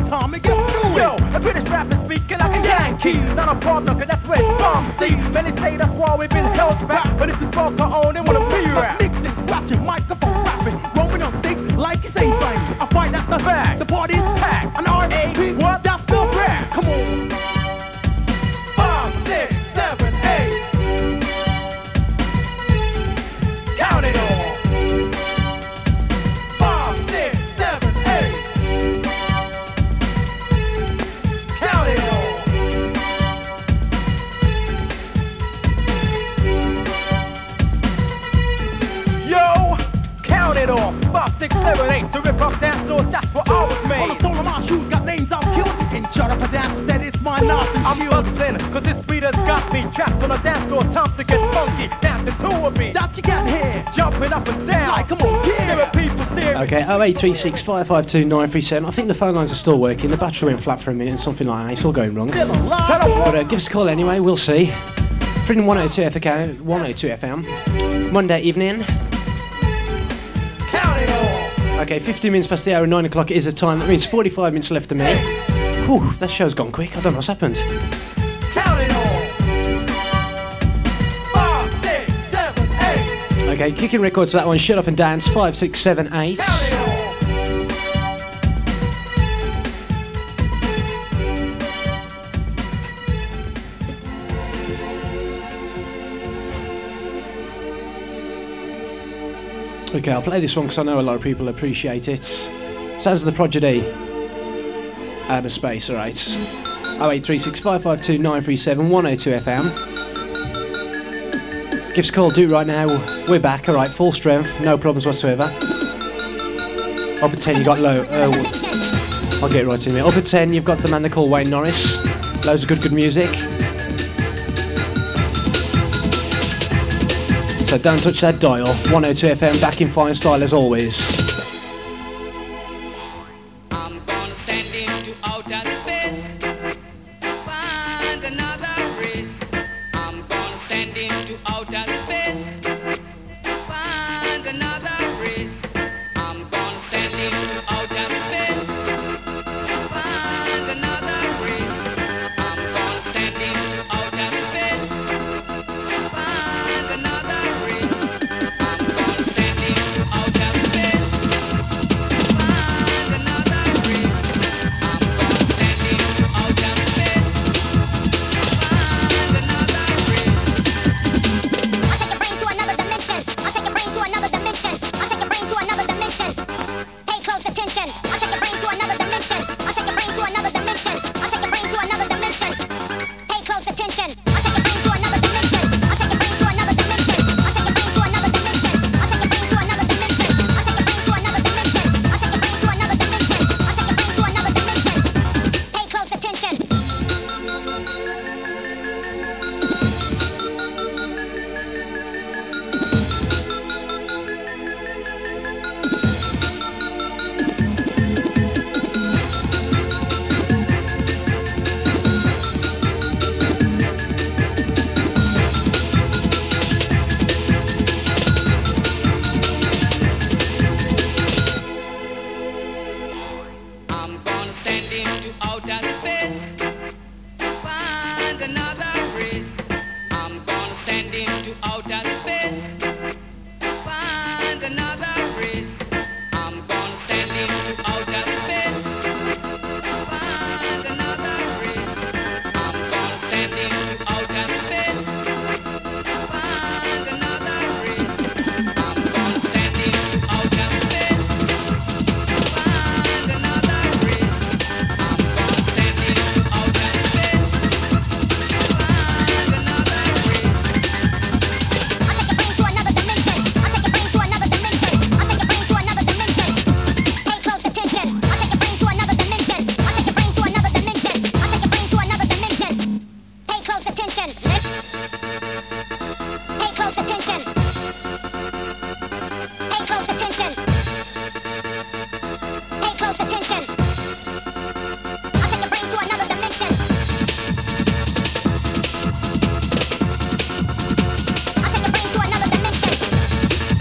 time and get through it. Yo, a British rapper speaking like a Yankee. Not a problem, cause that's where it's from. See, many say that's why we've been held back. But if we spark our own, they wanna be rap. Mixing, scratching, microphone rapping, rolling on sticks like it's A-Train. I fight at the back, the party's packed. An R.A.P. what? That's the rap. Come on. 5, 6, 7, 8. Count it all. 5, 6, 7, 8. Count it all. Yo, count it all. 5, 6, 7, 8. To rip up dance doors, that's what I was made. On the sole of my shoes, got names I've killed. And shut up a dance, said it's my knife and I'm shield. buzzing, cause this beat has got me trapped on a dance floor. Time to get funky, dancing to a beat. That you got here. Jumping up and down. Like, come on, yeah. There are people staring. Okay, 0836 552 937. I think the phone lines are still working. The battery went flat for a minute and something like that. It's all going wrong. Still alive. But give us a call anyway, we'll see. Freedom 102 FM, 102 FM. Monday evening. Count it all. Okay, 15 minutes past the hour, 9 o'clock is the time. That means 45 minutes left of me. Whew, that show's gone quick. I don't know what's happened. Count it all. 5, 6, 7, 8. Okay, kicking records for that one. Shut Up and Dance, 5, 6, 7, 8. Count it all. Okay, I'll play this one because I know a lot of people appreciate it. Sounds of the Prodigy. Outer Space, alright. 0836 552 937 102 FM. Give us a call, do it right now. We're back, alright, full strength, no problems whatsoever. Up at 10 you got low. I'll get right in a minute. Up at 10 you've got the man they call Wayne Norris. Loads of good music. So don't touch that dial. 102 FM back in fine style as always. I'm gonna send him to outer space. Find another race. I'm gonna send him to outer space. Find another race. I'm gonna send him to outer space. Find another race. I'm gonna send him to outer space. Find another race. I'm gonna send him to outer space. Find another race. I'm gonna send him to outer space. Find another race. I'll take your brain to another dimension. I'll take your brain to another dimension. Pay close attention. I'll take your brain to another dimension. I'll take your brain to another dimension. I'll take your brain to another dimension. Pay close attention. I'll take your brain to another dimension. I'll take your brain to another dimension. I'll take your brain to another dimension. I'll take your brain to another dimension. I'll take your brain to another dimension. I'll take your brain to another dimension. I'll take your brain to another dimension. Pay close attention. I'm gonna send him to outer space. Find another race. I'm gonna send him to outer space. Find another race. I'm gonna send him to outer space. Find another race. I'm gonna send him to outer space. Find another race. I'm gonna send him to outer space. Find another race. I'm gonna send him to outer space. Find another race. I'll take your brain to another dimension. I'll take your brain to another dimension. I'll take your brain to another dimension. Pay close attention. I'll take your brain to another dimension. I'll take your brain to another dimension. I'll take your brain to another dimension. Pay close attention. Pay close attention. Pay close attention. Pay close attention. I'll take your brain to another dimension. I'll take your brain to another dimension.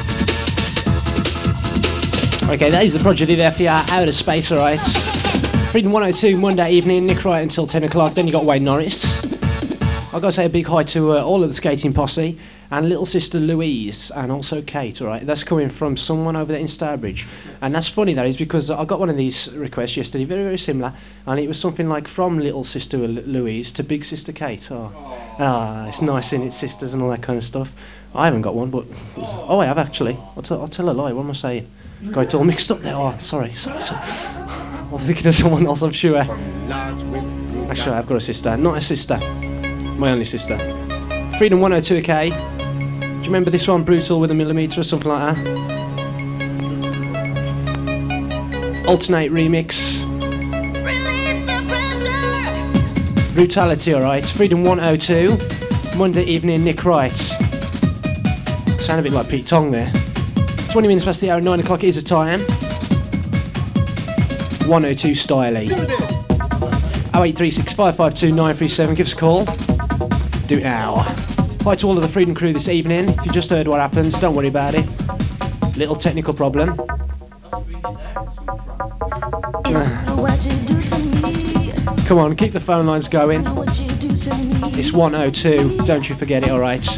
Okay, that is the Prodigy there for you, Outer Space, alright. Freedom 102 Monday evening, Nick Wright until 10 o'clock. Then you got Wayne Norris. I've got to say a big hi to all of the skating posse and little sister Louise and also Kate. All right, that's coming from someone over there in Stourbridge, and that's funny that is because I got one of these requests yesterday, very very similar, and it was something like from little sister Louise to big sister Kate. It's nice in its sisters and all that kind of stuff. I haven't got one, but I have actually. I'll tell a lie. What am I saying? Got it all mixed up there. Oh, sorry. I'm thinking of someone else, I'm sure. Actually, I've got a sister. Not a sister. My only sister. Freedom 102 OK. Do you remember this one? Brutal with a millimetre or something like that? Alternate remix. Brutality, alright. Freedom 102. Monday evening, Nick Wright. Sound a bit like Pete Tong there. 20 minutes past the hour, 9 o'clock is the time. 102 Styley. 0836 552 937. Give us a call. Do it now. Hi to all of the Freedom crew this evening. If you just heard what happened, don't worry about it. Little technical problem. Come on, keep the phone lines going. It's 102. Don't you forget it, alright?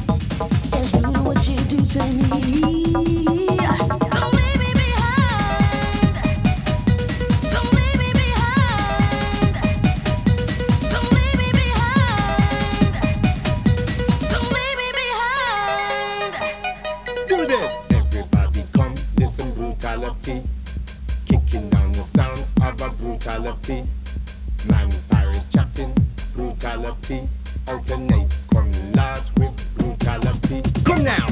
Kicking down the sound of a brutality. Man Paris chatting, brutality. Alternate, come large with brutality. Come now!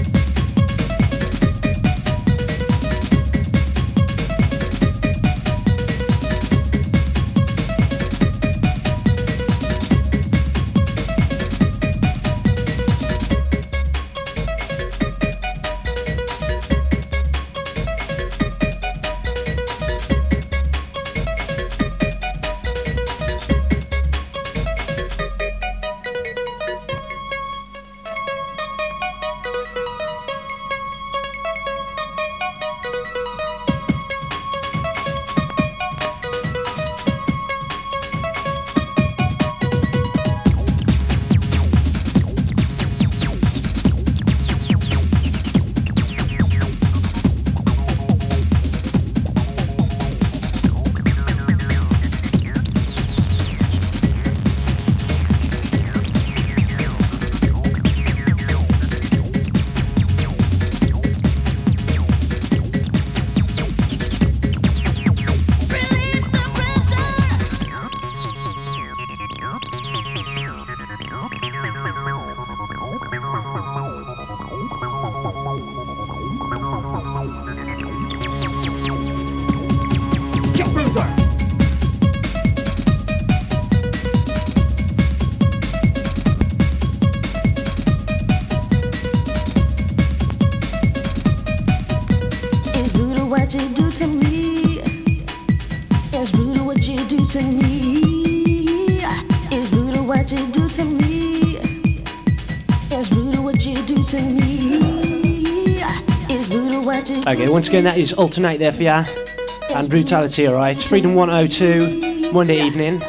Okay, once again that is Alternate there for ya. And Brutality, alright. Freedom 102, Monday evening.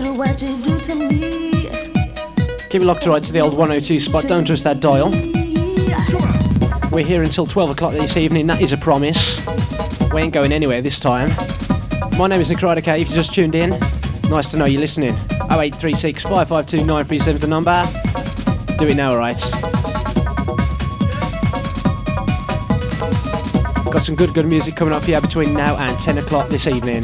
Keep it locked right to the old 102 spot, don't trust that dial. We're here until 12 o'clock this evening, that is a promise. We ain't going anywhere this time. My name is Nick Wright, okay, if you just tuned in. Nice to know you're listening. 0836 552 937 is the number. Do it now, alright. Got some good music coming up here between now and 10 o'clock this evening.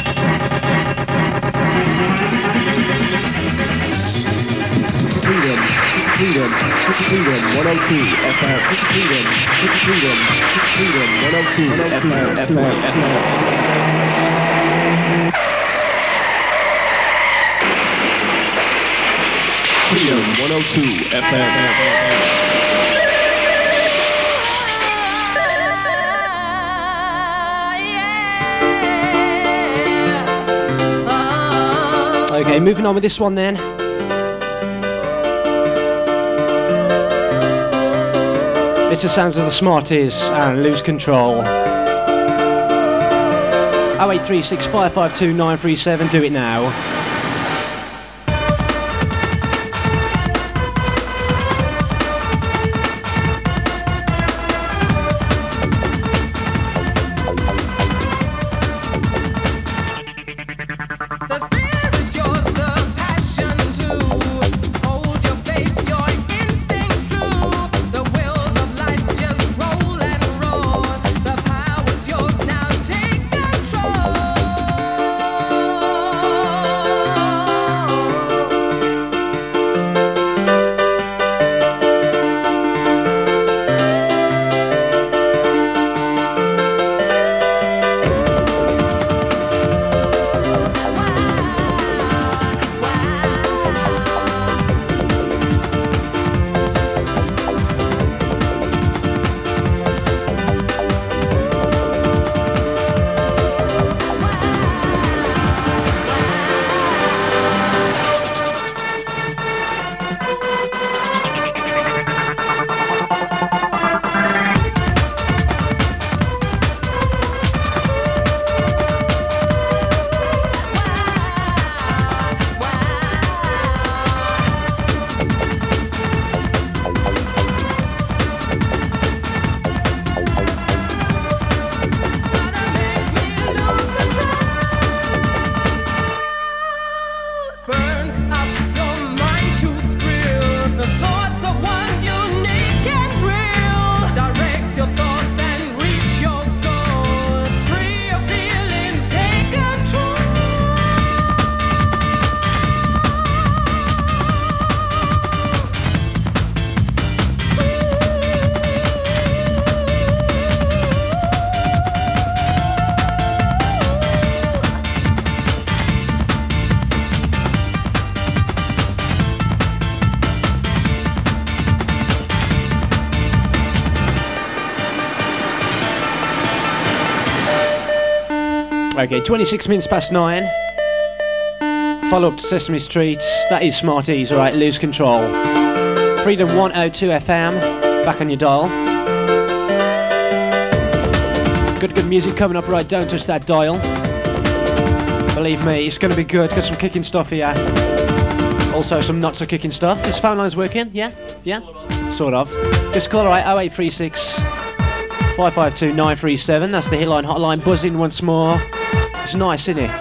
Freedom 102 FM. Freedom 102 FM. Freedom 102 FM. Okay, moving on with this one then. It's the sounds of the Smarties and Lose Control. 0836 552 937. Do it now. Okay, 26 minutes past 9. Follow up to Sesame Street. That is Smarties, right? Lose Control. Freedom 102 FM. Back on your dial. Good music coming up, right? Don't touch that dial. Believe me, it's going to be good. Got some kicking stuff here. Also some not so kicking stuff. Is phone lines working? Yeah? Yeah? Sort of. Just call, right? 0836 552 937. That's the Hitline hotline. Buzzing once more. It's nice, isn't it?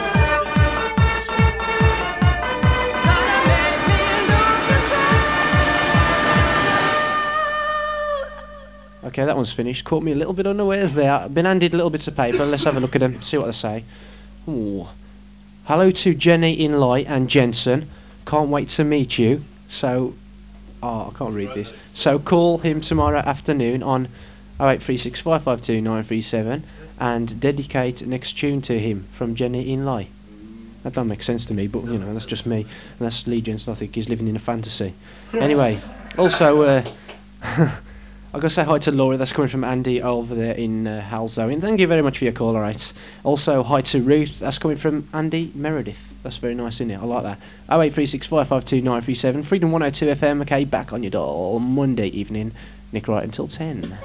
Okay, that one's finished. Caught me a little bit unawares there. I've been handed little bits of paper. Let's have a look at them, see what they say. Ooh. Hello to Jenny Inlay and Jensen. Can't wait to meet you. So, I can't read this. So call him tomorrow afternoon on 0836 552 937 and dedicate next tune to him from Jenny Inlay. That don't make sense to me, but you know, that's just me. And that's Lee Jensen. I think he's living in a fantasy. Anyway, also, I've got to say hi to Laura. That's coming from Andy over there in Halzoe. Thank you very much for your call, alright. Also, hi to Ruth. That's coming from Andy Meredith. That's very nice, isn't it? I like that. 0836 552 937. Freedom 102 FM. Okay, back on your dial Monday evening. Nick Wright until 10.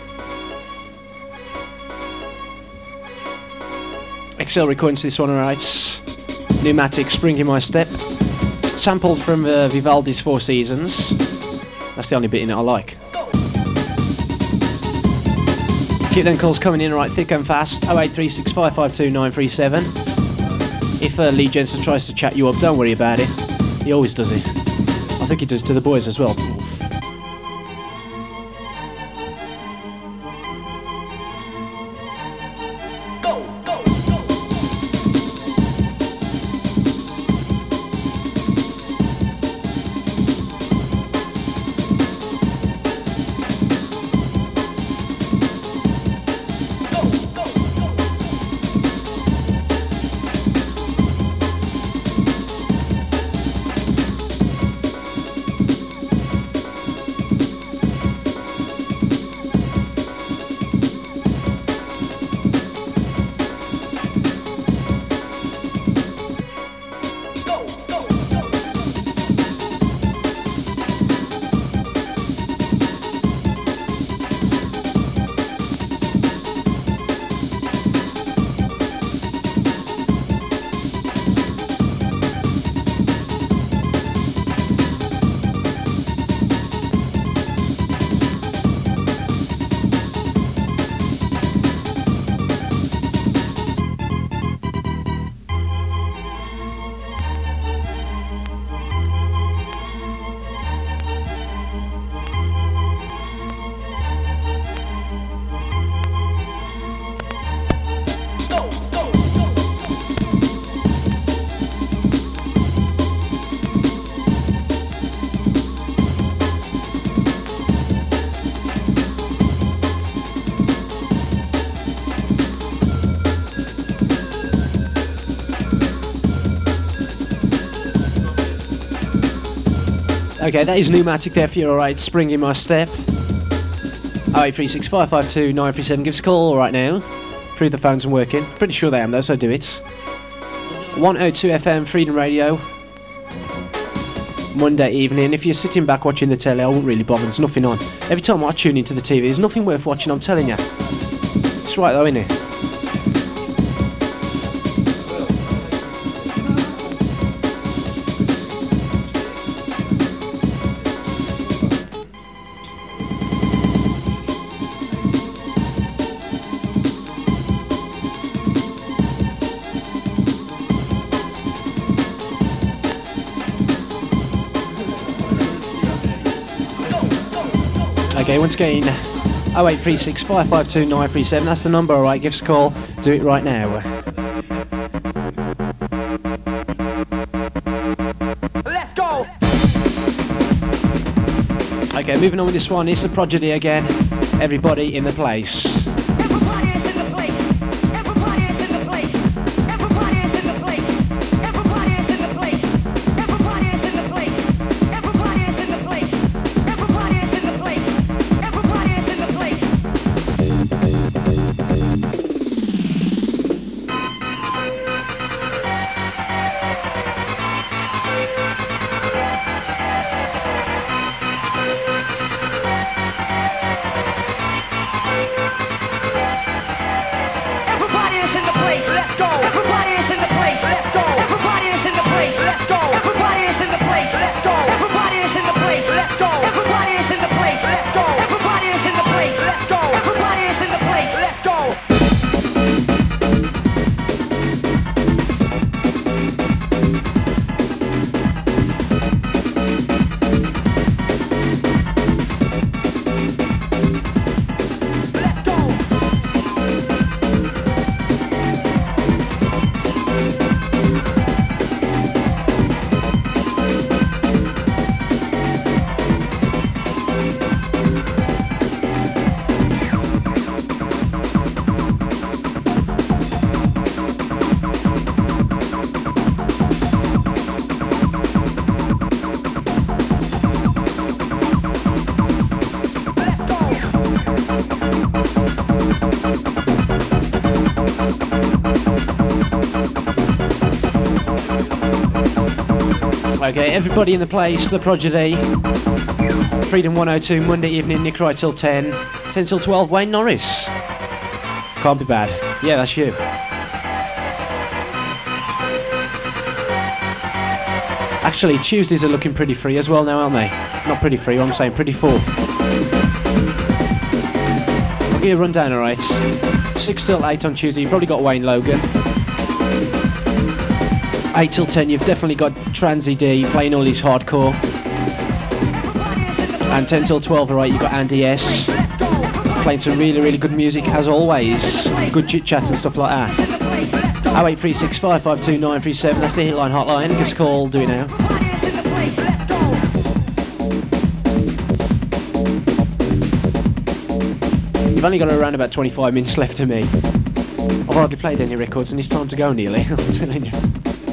XL recording to this one, alright. Pneumatic, Spring in My Step. Sampled from Vivaldi's Four Seasons. That's the only bit in it I like. Keep them calls coming in, right, thick and fast. 0836 552 937. If Lee Jensen tries to chat you up, don't worry about it. He always does it. I think he does to the boys as well. Okay, that is Pneumatic there for you, alright. Spring in my step. 0836 552 937. Give us a call right now. Prove the phones are working. Pretty sure they am though, so do it. 102 FM Freedom Radio. Monday evening. If you're sitting back watching the telly, I won't really bother. There's nothing on. Every time I tune into the TV, there's nothing worth watching, I'm telling you. It's right though, isn't it? Okay, once again, 0836 552 937, that's the number, alright, give us a call, do it right now. Let's go! Okay, moving on with this one, it's the Prodigy again, Everybody in the Place. Everybody is in the place. Everybody is in the place. Everybody is in the place. Everybody is in the place. Everybody is in the place. Everybody is in the place. Everybody is in the place. Everybody is in the place. Everybody is in the place. Let's go. Everybody is in the place. Let's go. Everybody is in the place. Let's go. Everybody is in the place. Let's go. Everybody is in the place. Let's go. Everybody is in the place. Let's go. Everybody is in the place. Let's go. Everybody is in the place. Let's go. Let's go. Okay, everybody in the place, the Prodigy. Freedom 102, Monday evening, Nick Wright till 10. 10 till 12, Wayne Norris. Can't be bad. Yeah, that's you. Actually, Tuesdays are looking pretty free as well now, aren't they? Not pretty free, I'm saying pretty full. I'll give you a rundown, alright. 6 till 8 on Tuesday, you've probably got Wayne Logan. 8 till 10, you've definitely got Transy D playing all his hardcore. And 10 till 12, alright, you've got Andy S playing some really, really good music as always. Good chit chat and stuff like that. 0836 552 937, that's the Hitline hotline. Give us a call, do it now. You've only got around about 25 minutes left to me. I've hardly played any records and it's time to go nearly, I'm telling you.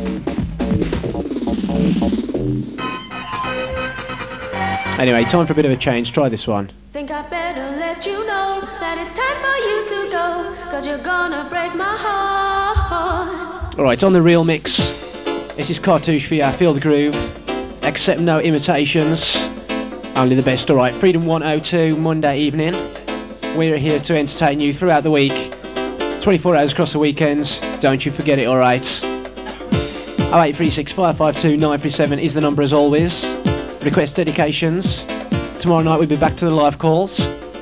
Anyway, time for a bit of a change. Try this one. Think I better let you know that it's time for you to go, 'cause you're gonna break my heart. Alright, on the real mix, this is Cartouche for you. Feel the groove. Accept no imitations. Only the best, alright. Freedom 102, Monday evening. We're here to entertain you throughout the week. 24 hours across the weekends. Don't you forget it, alright. 0836 552 937 is the number as always. Request dedications. Tomorrow night we'll be back to the live calls.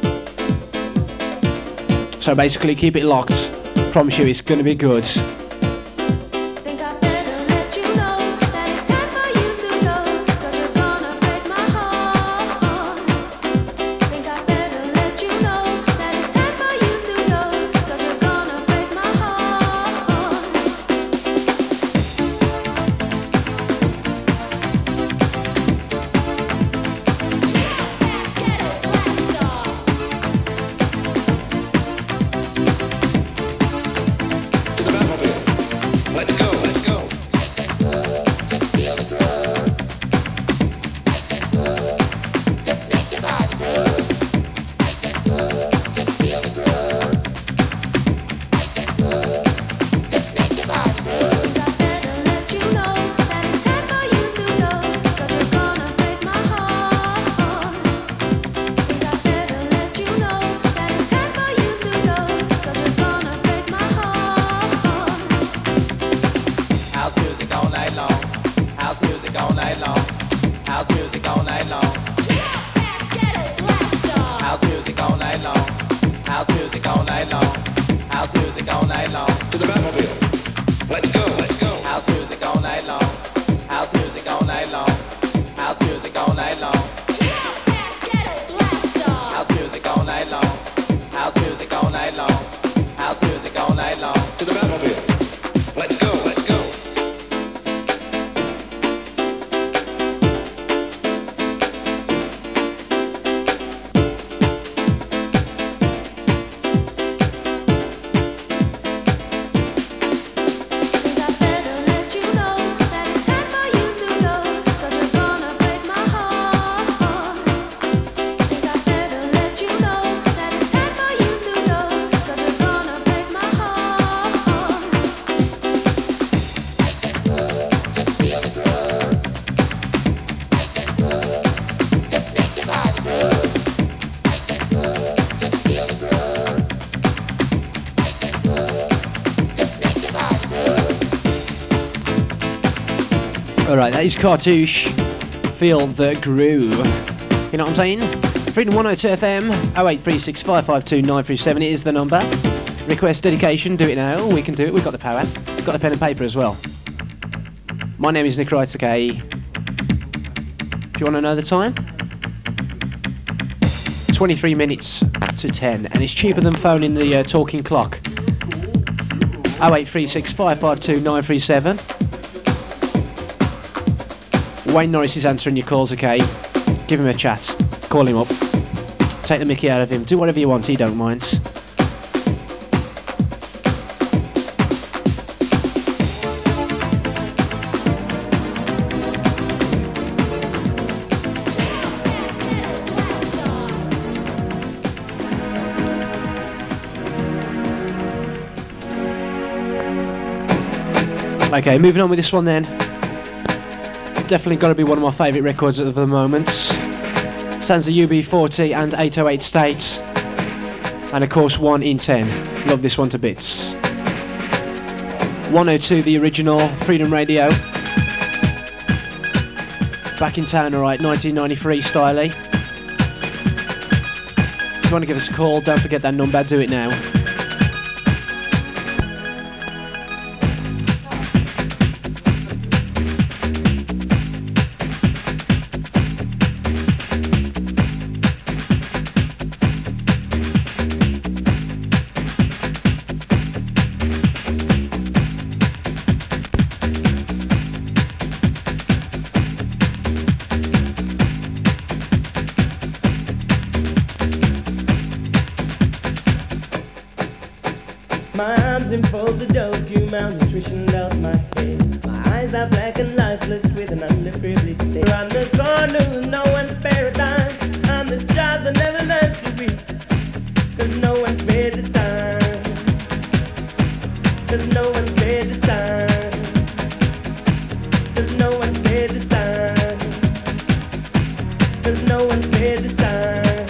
So basically keep it locked. Promise you it's going to be good. Think I better let you know that it's time for you to go, 'cause you're gonna break my heart. Think I better let you know that it's time for you to go, 'cause you're gonna break my heart. To the Batmobile. night long. House music all night long. To the Batmobile. Let's go, let's go. House music all night long. House music all night long. House music all night long. House music all night long. House music all night long. House music all night long. To the Batmobile. Let's go, let's go. Think I better let you know that it's time for you to go, 'cause you're gonna break my heart. Think I better let you know that it's time for you to go, 'cause you're gonna break my heart. Alright, that is Cartouche. Feel the groove. You know what I'm saying? Freedom 102 FM, 0836 552 937 it is the number. Request dedication, do it now. We can do it, we've got the power. We've got the pen and paper as well. My name is Nick Wright, okay? If you want to know the time? 23 minutes to 10, and it's cheaper than phoning the talking clock. 0836 552 937. Wayne Norris is answering your calls, okay? Give him a chat. Call him up. Take the mickey out of him. Do whatever you want, he don't mind. Okay, moving on with this one then. Definitely got to be one of my favourite records at the moment. Sounds of UB40 and 808 States. And of course 1 in 10. Love this one to bits. 102 the original, Freedom Radio. Back in town, alright, 1993 styly. If you want to give us a call, don't forget that number, do it now. My arms enfold the dope, you malnutrition out my head. My eyes are black and lifeless with an underprivileged state. Around the corner, no one's spare a dime. I'm the child that never learns to read, 'cause no one spared the time. 'Cause no one spared the time. 'Cause no one spared the time. 'Cause no one spared the time.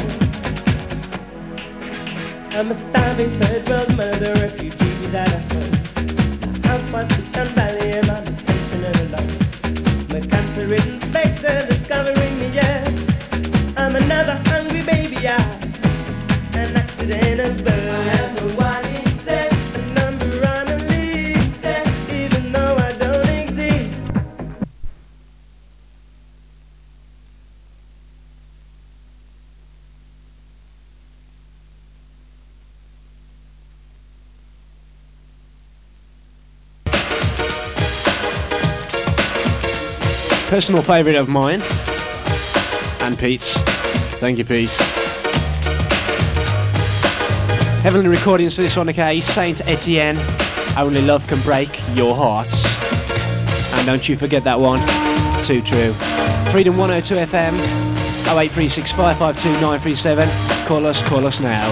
I'm a starving third world mother, refugee without a home. My house was Silicon Valley and I'm intentional alone. I'm a cancer-ridden spectre that's covering me, yeah. I'm another hungry baby, an accidental bird. I am the 1 in 10, a number on a list, even though I don't exist. Personal favourite of mine. And Pete's. Thank you, Pete. Heavenly recordings for this one, okay? Saint Etienne. Only love can break your hearts. And don't you forget that one. Too true. Freedom 102 FM. 0836 552 937. Call us now.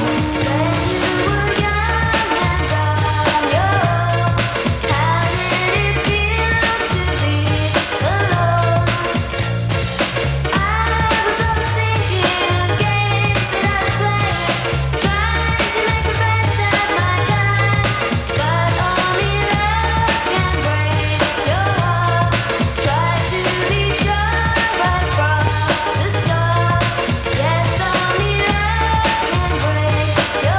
Yes, only love can break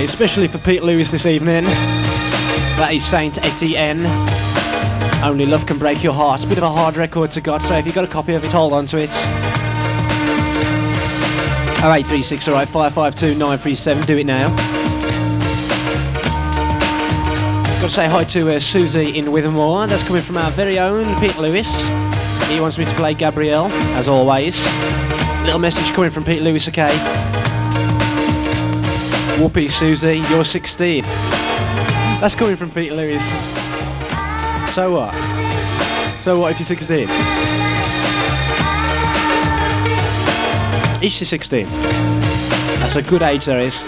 Absolutely, especially for Pete Lewis this evening. That is Saint Etienne. Only Love Can Break Your Heart. A bit of a hard record to got, so if you've got a copy of it, hold on to it. 0836, alright, 552 937, do it now. Got to say hi to Susie in Withermore. That's coming from our very own Pete Lewis. He wants me to play Gabrielle, as always. Little message coming from Pete Lewis, okay? Whoopee, Susie, you're 16. That's coming from Pete Lewis. So what? So what if you're 16? Is she 16? That's a good age, there is.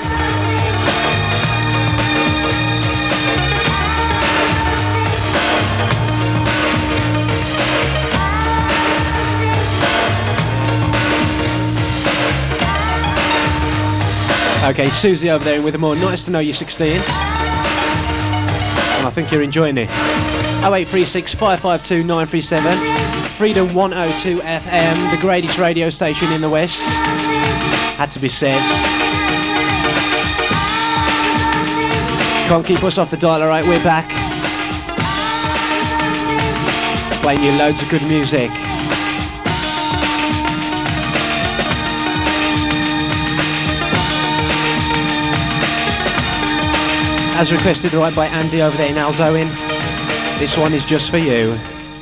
Okay, Susie over there in Withermore, nice to know you're 16. And I think you're enjoying it. 0836 552 937. Freedom 102 FM, the greatest radio station in the West. Had to be said. Can't keep us off the dial, alright, we're back. Playing you loads of good music. As requested right by Andy over there in Alzoin. This one is just for you.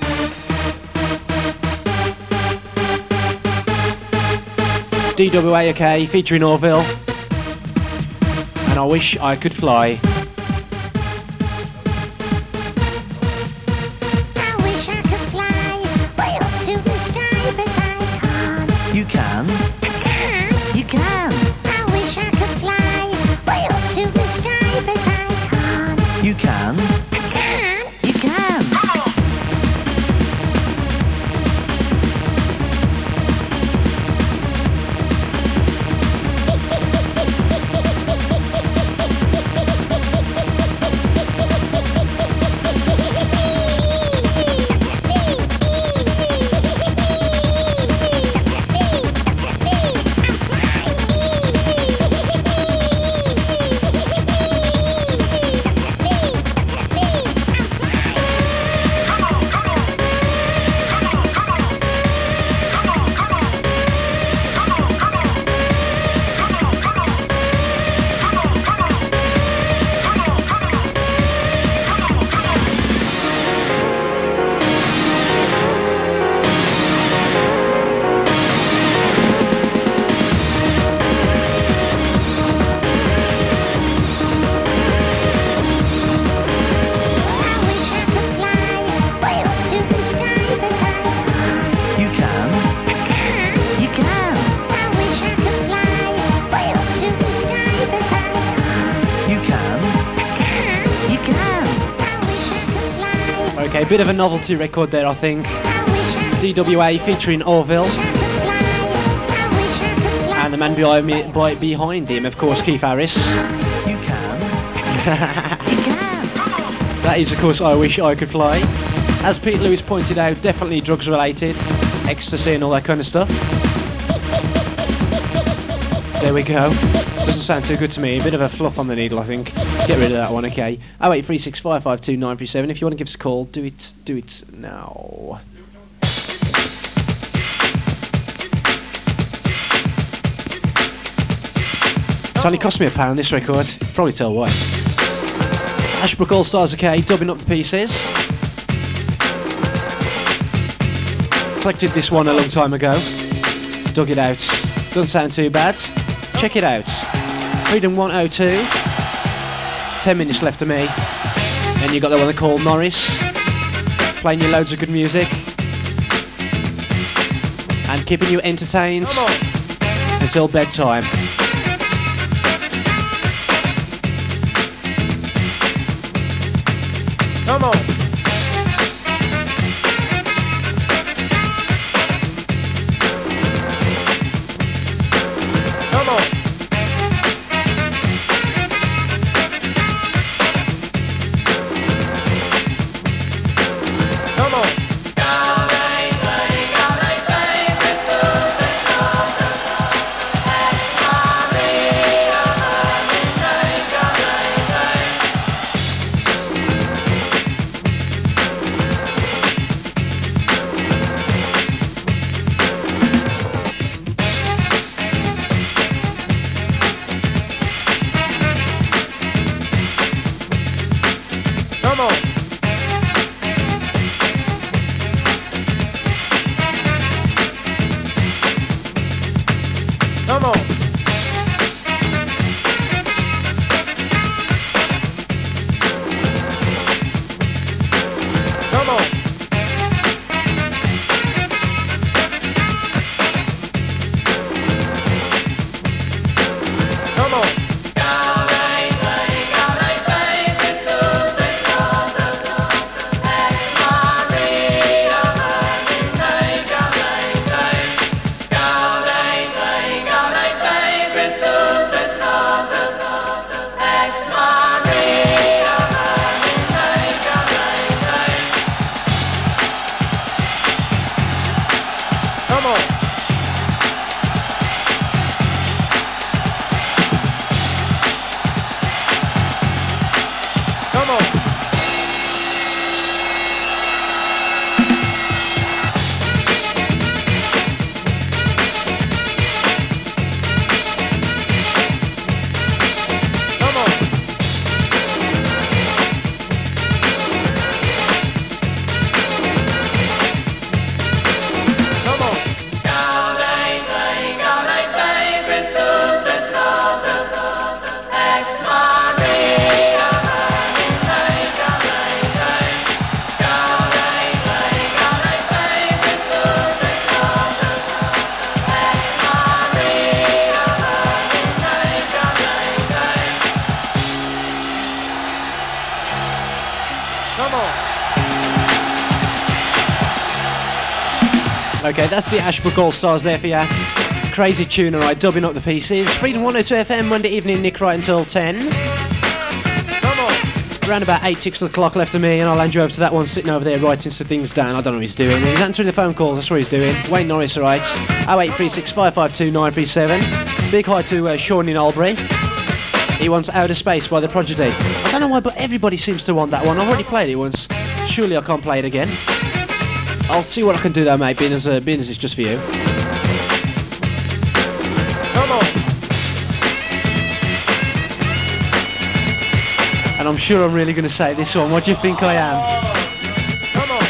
DWA, okay, featuring Orville. And I wish I could fly. I wish I could fly way up to the sky, but I can't. You can. I can. You can. I wish I could fly way up to the sky, but I can't. You can. I can. You can. Okay, bit of a novelty record there, I think. DWA featuring Orville. And the man behind him, of course, Keith Harris. You can. You can. That is, of course, I Wish I Could Fly. As Pete Lewis pointed out, definitely drugs related. Ecstasy and all that kind of stuff. There we go. Doesn't sound too good to me. A bit of a fluff on the needle, I think. Get rid of that one, okay. 0836 552 937. If you want to give us a call, do it now. It's only cost me £1, this record. Probably tell why. Ashbrook All Stars, okay, dubbing up the pieces. Collected this one a long time ago. Dug it out. Doesn't sound too bad. Check it out. Freedom 102. 10 minutes left of me. Then you got the one called Morris. Playing you loads of good music. And keeping you entertained until bedtime. Come on. Come on. Come on. Come on. Come on. Come on. Come on. Come on. Come on. Come on. Come on. Come on. Okay, that's the Ashbrook All-Stars there for you. Crazy tune, alright, dubbing up the pieces. Freedom 102 FM, Monday evening, Nick right until 10. Come on. Around about 8 ticks of the clock left of me, and I'll hand you over to that one sitting over there writing some things down. I don't know what he's doing. He's answering the phone calls, that's what he's doing. Wayne Norris, alright. 0836 552 937. Big hi to Sean in Albury. He wants Outer Space by The Prodigy. I don't know why, but everybody seems to want that one. I've already played it once. Surely I can't play it again. I'll see what I can do though, mate, being as it's just for you. Come on. And I'm sure I'm really going to say this one. What do you think I am? Come on.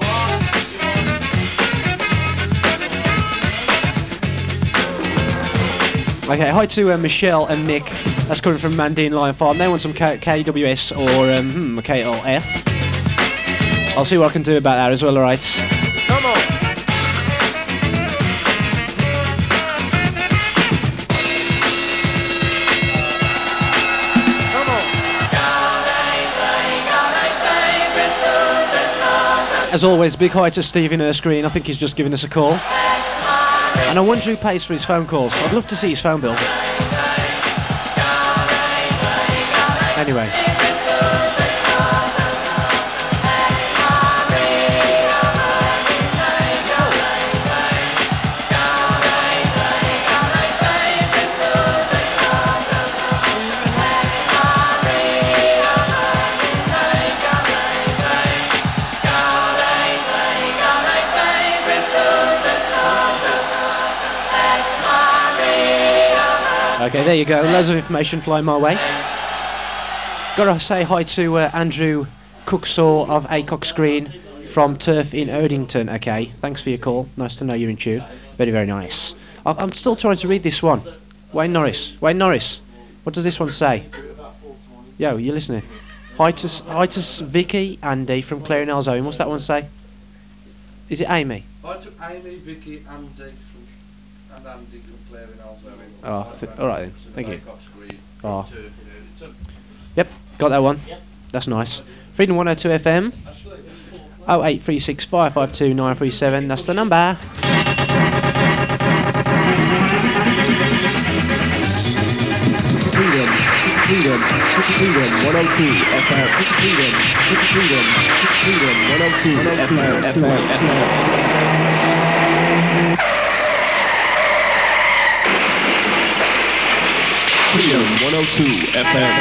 Okay, hi to Michelle and Nick. That's coming from Mandine Lion Farm. They want some KWS or KLF. I'll see what I can do about that as well, alright? Come on. Come on. As always, big hi to Stephen Erskine. I think he's just given us a call. And I wonder who pays for his phone calls. I'd love to see his phone bill. Anyway. Okay, there you go. Loads of information flying my way. Gotta say hi to Andrew Cooksaw of Acox Green from Turf in Erdington. Okay, thanks for your call. Nice to know you're in tune. Very, very nice. I'm still trying to read this one. Wayne Norris. Wayne Norris. What does this one say? Yo, you listening? Hi to Vicky, Andy from Clare and Elzoe. What's that one say? Is it Amy? Hi to Amy, Vicky, Andy and Andy from Clare and Elzoe. Oh, alright then. Thank you. Oh. Yep, got that one. That's nice. Freedom 102 FM. 0836 552 937. That's the number. Freedom 102 FM. Freedom 102 FM. Freedom 102 FM.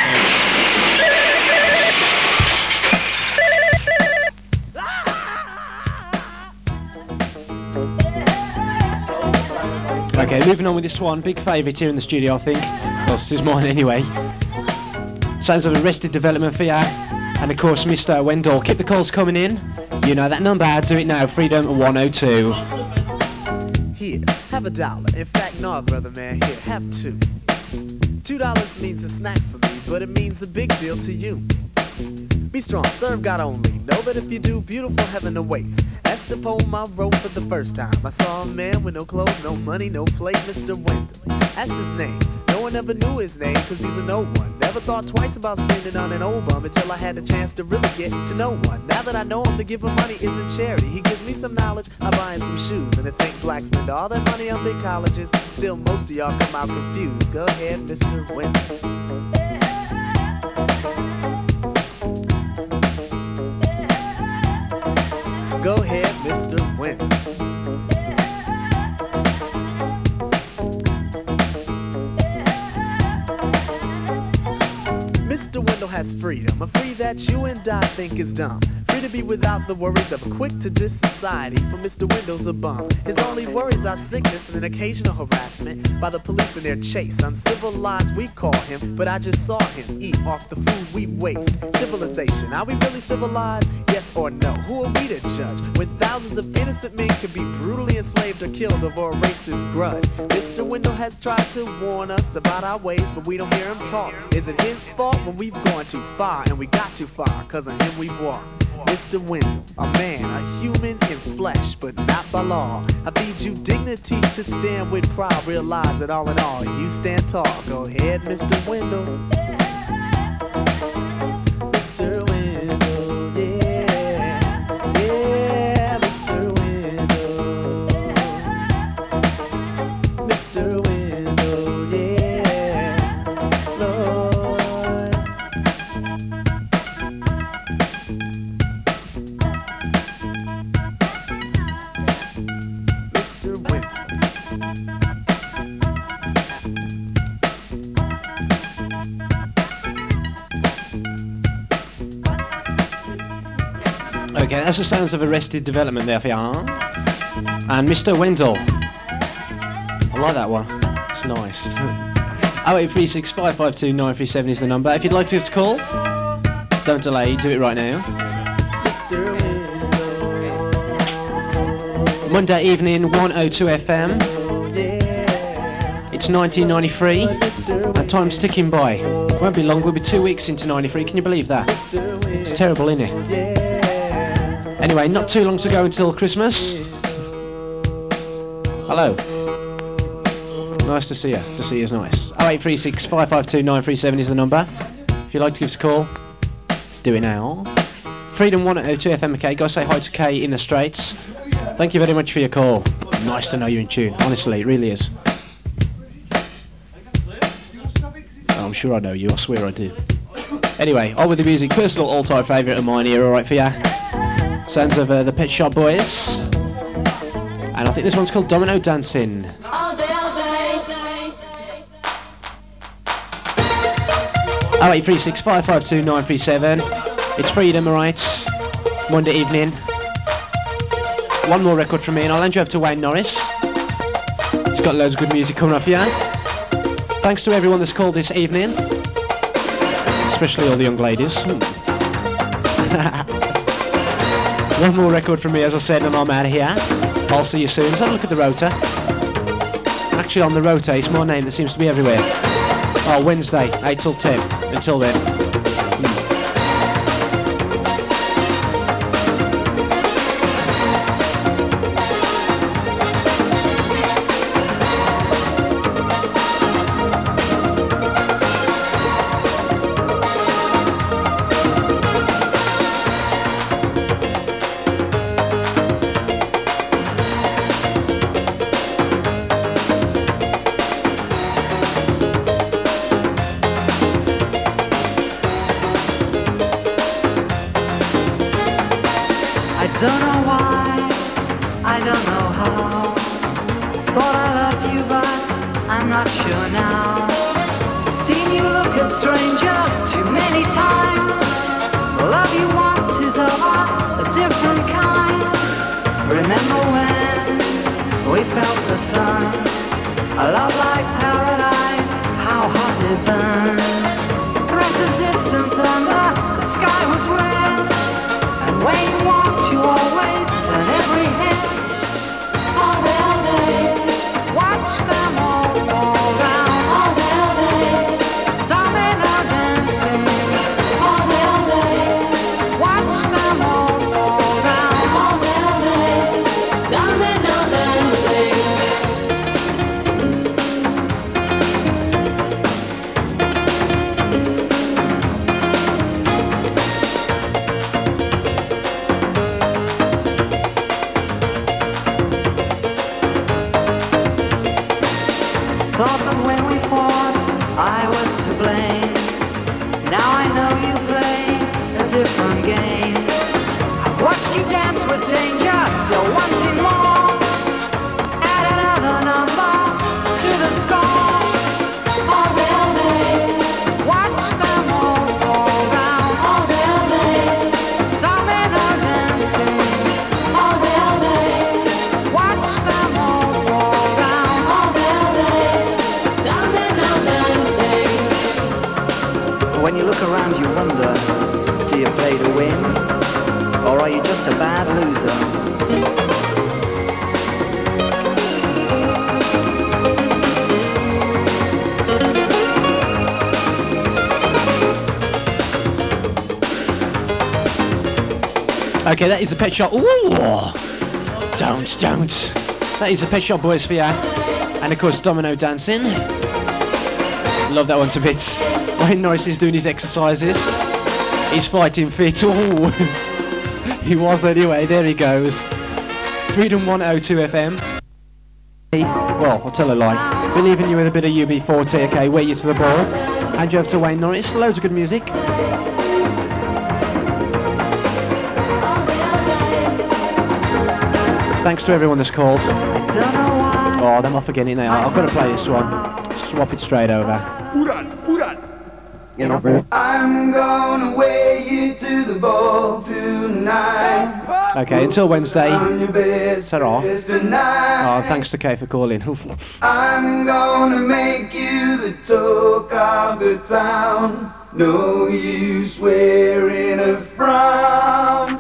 Okay, moving on with this one. Big favourite here in the studio, I think. Well, this is mine anyway. Sounds of Arrested Development for ya. And of course, Mr. Wendell, keep the calls coming in. You know that number, do it now, Freedom 102. Here, have $1. In fact, no, brother man, here, have $2. $2 means a snack for me, but it means a big deal to you. Be strong, serve God only. Know that if you do, beautiful heaven awaits. Estepone, I wrote for the first time. I saw a man with no clothes, no money, no plate, Mr. Wendell. That's his name. No one ever knew his name, cause he's a no one. Never thought twice about spending on an old bum until I had the chance to really get to know one. Now that I know him, to give him money isn't charity. He gives me some knowledge, I buy him some shoes. And to think blacks spend all their money on big colleges, still most of y'all come out confused. Go ahead, Mr. Wendell. Go ahead, Mr. Wendell. Mr. Wendell has freedom, a free that you and I think is dumb. Free to be without the worries of a quick-to-diss society, for Mr. Wendell's a bum. His only worries are sickness and an occasional harassment by the police in their chase. Uncivilized we call him, but I just saw him eat off the food we waste. Civilization, are we really civilized? Yes or no? Who are we to judge when thousands of innocent men could be brutally enslaved or killed over a racist grudge? Mr. Wendell has tried to warn us about our ways, but we don't hear him talk. Is it his fault when we've gone too far and we got too far? Cause of him we've walked. Mr. Wendell, a man, a human in flesh, but not by law. I feed you dignity to stand with pride. Realize that all in all, you stand tall. Go ahead, Mr. Wendell. Mr. Wendell, yeah. Yeah, Mr. Wendell. Mr. Wendell, yeah. Lord. Mr. Wendell. Okay, that's the sounds of Arrested Development there for you. And Mr. Wendell. I like that one. It's nice. 0836 552 937 is the number. If you'd like to give us a call, don't delay, do it right now. Mr. Wendell. Monday evening, 102 FM. It's 1993, and time's ticking by. Won't be long, we'll be 2 weeks into 93, can you believe that? It's terrible, isn't it? Anyway, not too long to go until Christmas. Hello. Nice to see you. To see you is nice. 0836 552 937 is the number. If you'd like to give us a call, do it now. Freedom 102 FM, okay. Go say hi to Kay in the Straits. Thank you very much for your call. Nice to know you're in tune. Honestly, it really is. Oh, I'm sure I know you. I swear I do. Anyway, on with the music. Personal all-time favourite of mine here, alright for ya. Sounds of the Pet Shop Boys. And I think this one's called Domino Dancing. All day, all day. 0836 552 937. It's Freedom, alright. Monday evening. One more record from me and I'll hand you over to Wayne Norris. He's got loads of good music coming up here. Thanks to everyone that's called this evening. Especially all the young ladies. One more record from me, as I said, and I'm out of here. I'll see you soon. Let's have a look at the rota. Actually, on the rota, it's my name that seems to be everywhere. Oh, Wednesday, 8 till 10. Until then. Don't know why, I don't know how. Thought I loved you, but I'm not sure now. Seen you look at strangers too many times. The love you want is of a different kind. Remember when we felt the sun? A love like paradise, how hot it burned. Threats of distant thunder, the sky was red. different game. I've watched you dance with danger, still wanting more. Add another number to the score. All day, all day. Watch them all fall down. All day, all day. Domino dancing. All day, all day. Watch them all fall down. All day, all day. Domino dancing. When you look around, you wonder, do you play to win? Or are you just a bad loser? Okay, that is the Pet Shop. Ooh! Don't. That is the Pet Shop Boys for you. And of course, Domino Dancing. Love that one to bits. Wayne Norris is doing his exercises. He's fighting fit. Ooh! He was anyway, there he goes. Freedom 102 FM. Well, I'll tell a lie. We're leaving you with a bit of UB40, okay, wear you to the ball. Hand you over to Wayne Norris, loads of good music. Thanks to everyone that's called. Oh, them off again, they are. I've got to play this one. Swap it straight over. Get off it. I'm gonna wear you to the ball tonight. Okay, until Wednesday. Ta-ra. Tonight. Oh, thanks to Kay for calling. I'm gonna make you the talk of the town. No use wearing a frown.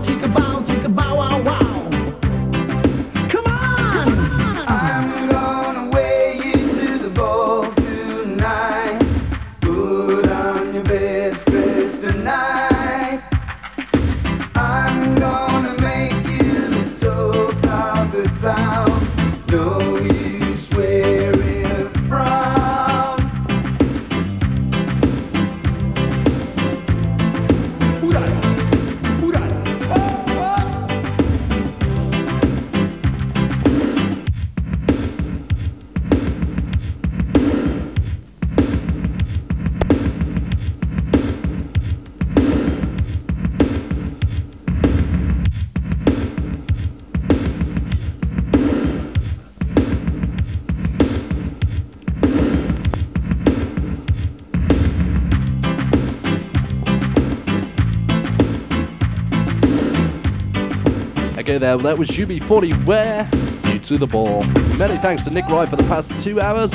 chicka bow, wow, wow. Come on! I'm gonna wear you to the ball tonight. Put on your best dress tonight. I'm gonna make you the talk of the town. No use wearing a frown. Okay, there, that was UB40, Wear You to the Ball. Many thanks to Nick Wright for the past 2 hours.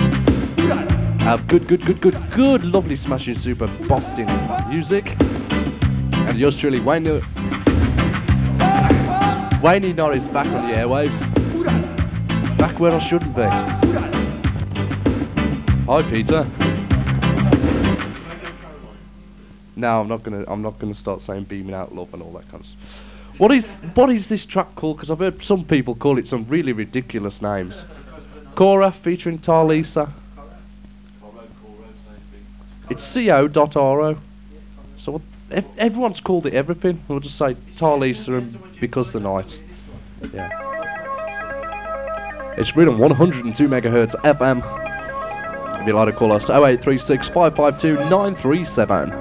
Good, lovely smashing super Boston music. And yours truly, Wayne Norris, back on the airwaves. Back where I shouldn't be. Hi, Peter. No, I'm not gonna start saying beaming out love and all that kind of stuff. What is this track called? Because I've heard some people call it some really ridiculous names. Cora featuring Tarlisa. It's co.ro. So what, everyone's called it everything. We'll just say Tarlisa and Because the Night. Yeah. It's written 102 megahertz FM. If you'd like to call us, 0836 552 937.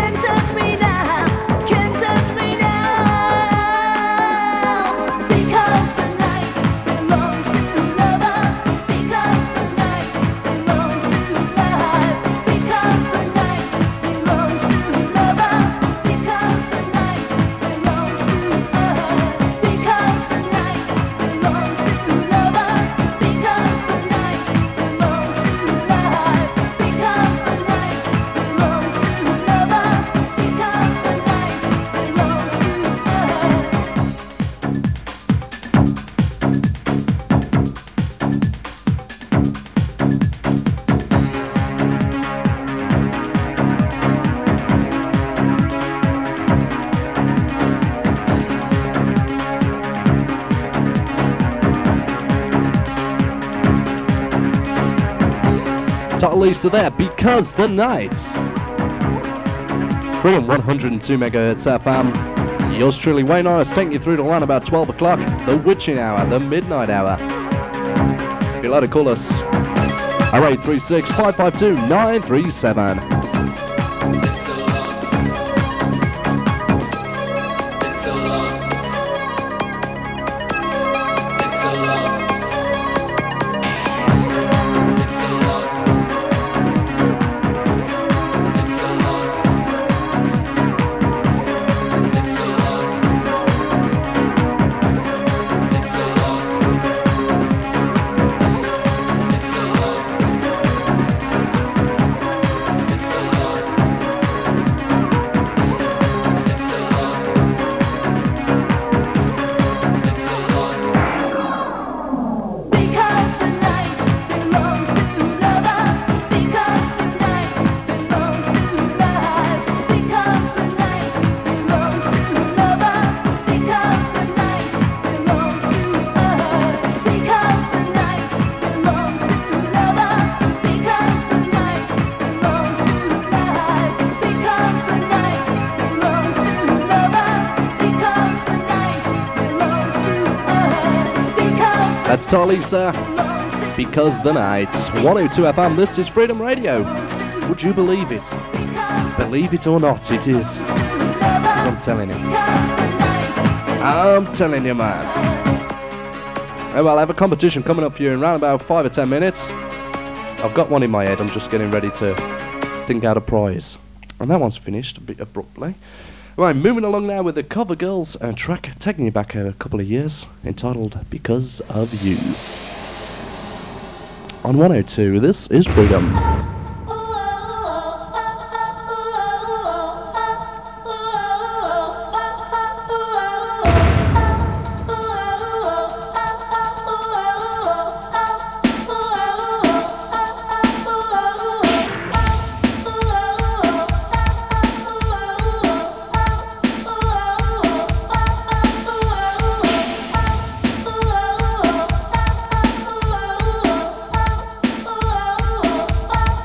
Because Lisa there, Because the Night. Freedom 102 megahertz FM. Yours truly, Wayne Norris, taking you through to around about 12 o'clock, the witching hour, the midnight hour. If you'd like to call us, 0836 552 937. That's Tarlisa, Because the Night. 102 FM, this is Freedom Radio. Would you believe it? Believe it or not, it is. 'Cause I'm telling you. I'm telling you, man. Oh, well, I have a competition coming up for you in around about 5 or 10 minutes. I've got one in my head, I'm just getting ready to think out a prize. And that one's finished a bit abruptly. Right, moving along now with the Cover Girls, a track taking you back a couple of years, entitled Because of You. On 102, this is Freedom. Oh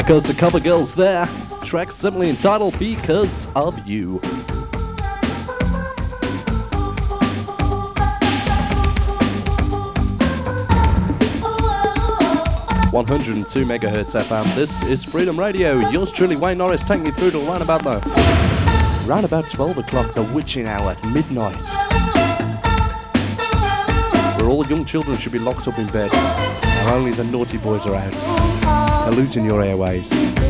Coast to Cover Girls there. Track simply entitled Because of You. 102 megahertz FM. This is Freedom Radio. Yours truly, Wayne Norris, taking you through to round about 12 o'clock, the witching hour, midnight, where all young children should be locked up in bed, and only the naughty boys are out, polluting your airwaves.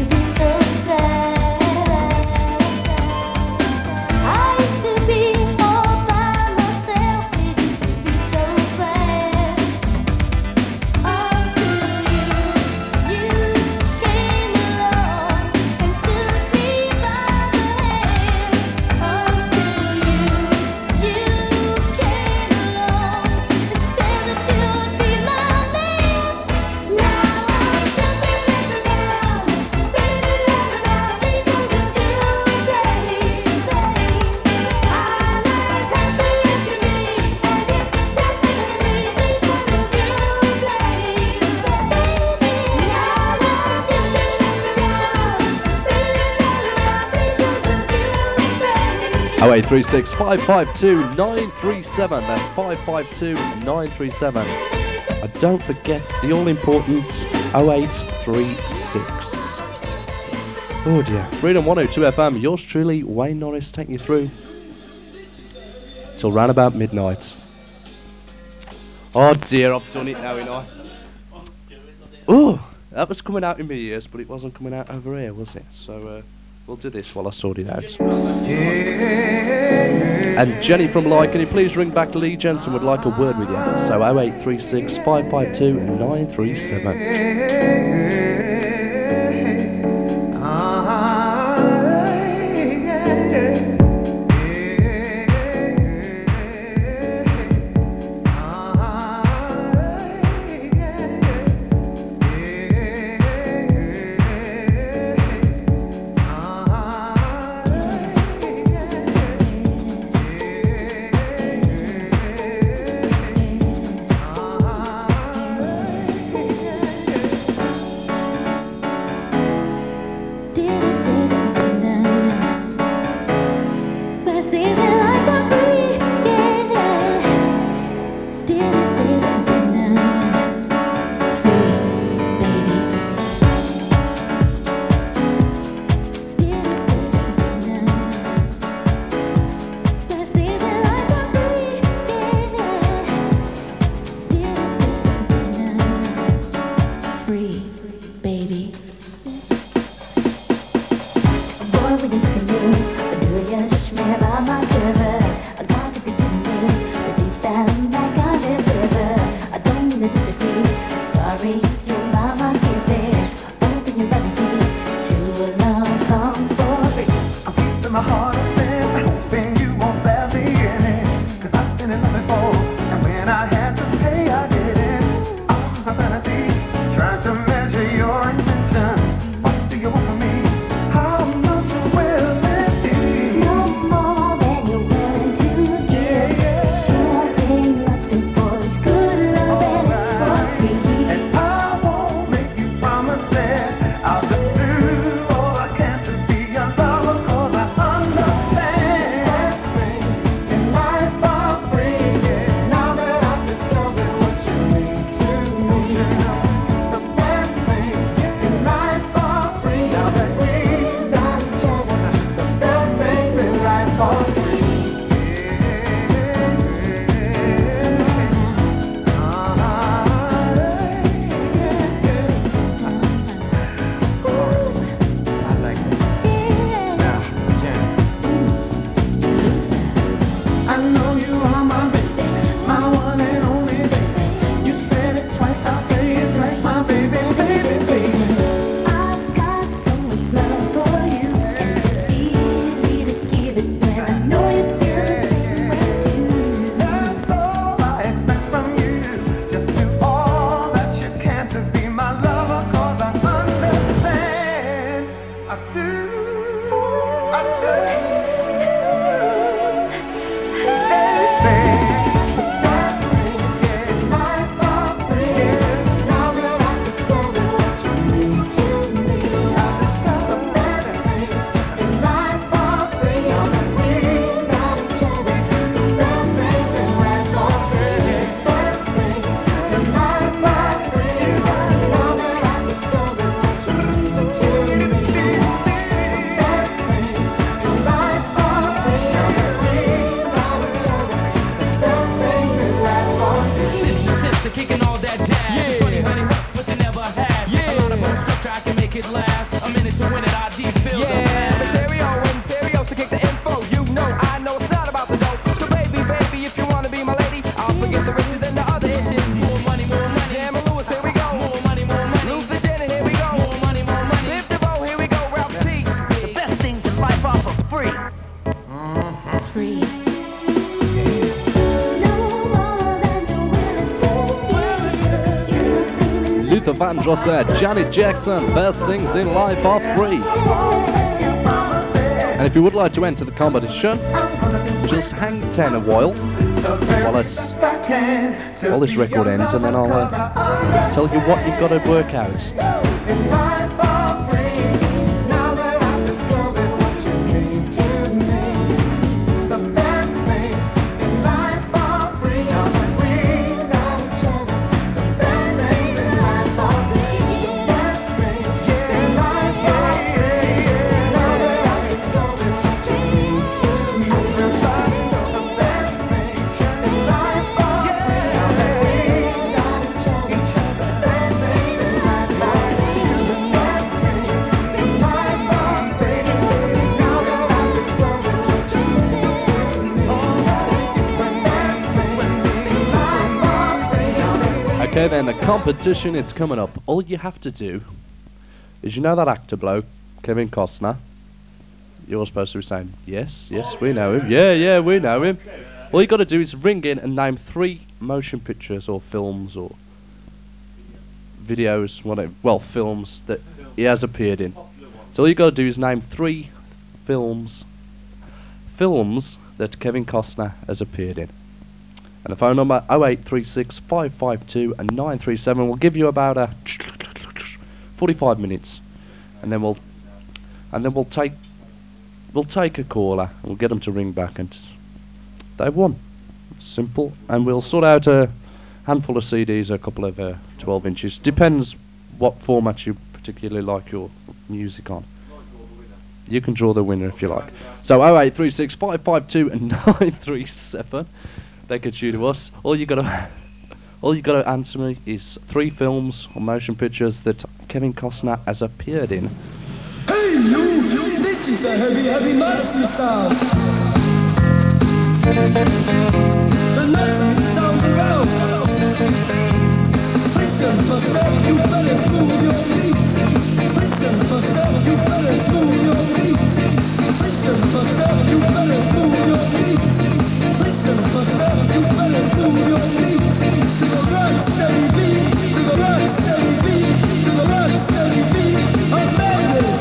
Oh, 0836 552 937. That's 552 937. And don't forget the all-important 0836. Oh dear. Freedom 102 FM. Yours truly, Wayne Norris, taking you through till round about midnight. Oh dear, I've done it now, you know. Oh, that was coming out in my ears, but it wasn't coming out over here, was it? So, we'll do this while I sort it out. And Jenny from Lye, can you please ring back? Lee Jensen would like a word with you. So 0836 552 937. life off for free. Free. Luther Vandross there, Janet Jackson, best things in life are free. And if you would like to enter the competition, just hang 10 a while while this record ends, and then I'll tell you what you've got to work out. Okay then, the competition is coming up. All you have to do is, you know that actor bloke, Kevin Costner? You're supposed to be saying, yes, we know him. Yeah, we know him. All you got to do is ring in and name 3 motion pictures or films or videos, whatever, well, films that he has appeared in. So all you got to do is name 3 films that Kevin Costner has appeared in. And the phone number 0836 552 and 937 will give you about 45 minutes, and then we'll take a caller and we'll get them to ring back, and they've won. Simple. And we'll sort out a handful of CDs, a couple of 12 inches. Depends what format you particularly like your music on. You can draw the winner if you like. So 0836 552 and 937. They could shoot to us. All you gotta answer me is 3 films or motion pictures that Kevin Costner has appeared in. Hey you! This is the heavy Nazi sound. The Nazi sound around. Listen, Buster, you better move your feet. Listen, Buster, you better move your feet. Listen, Buster, you better move your feet. Listen, Buster, you better move your feet. To the rock steady beat, to the rock steady beat, to the rock steady beat of madness.